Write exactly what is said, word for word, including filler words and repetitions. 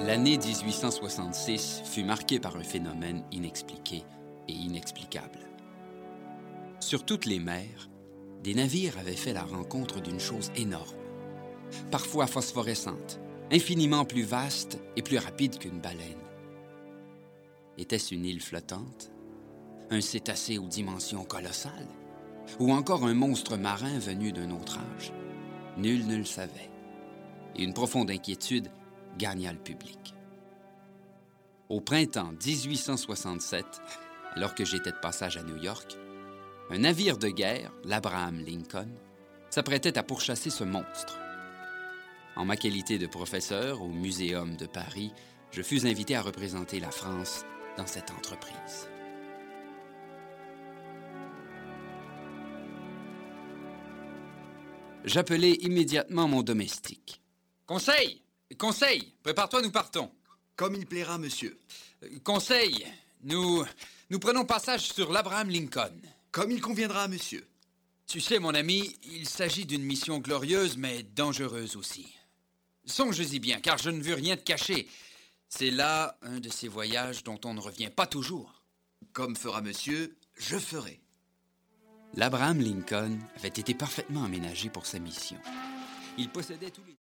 L'année dix-huit cent soixante-six fut marquée par un phénomène inexpliqué et inexplicable. Sur toutes les mers, des navires avaient fait la rencontre d'une chose énorme, parfois phosphorescente, infiniment plus vaste et plus rapide qu'une baleine. Était-ce une île flottante? Un cétacé aux dimensions colossales? Ou encore un monstre marin venu d'un autre âge? Nul ne le savait. Et une profonde inquiétude gagna le public. Au printemps dix-huit cent soixante-sept, alors que j'étais de passage à New York, un navire de guerre, l'Abraham Lincoln, s'apprêtait à pourchasser ce monstre. En ma qualité de professeur au Muséum de Paris, je fus invité à représenter la France dans cette entreprise. J'appelai immédiatement mon domestique. « Conseil! Conseil! Prépare-toi, nous partons. » « Comme il plaira, monsieur. »« Conseil! Nous... nous prenons passage sur l'Abraham Lincoln. »« Comme il conviendra, monsieur. »« Tu sais, mon ami, il s'agit d'une mission glorieuse, mais dangereuse aussi. Songe-y bien, car je ne veux rien te cacher. C'est là un de ces voyages dont on ne revient pas toujours. »« Comme fera monsieur, je ferai. » L'Abraham Lincoln avait été parfaitement aménagé pour sa mission. Il possédait tous les...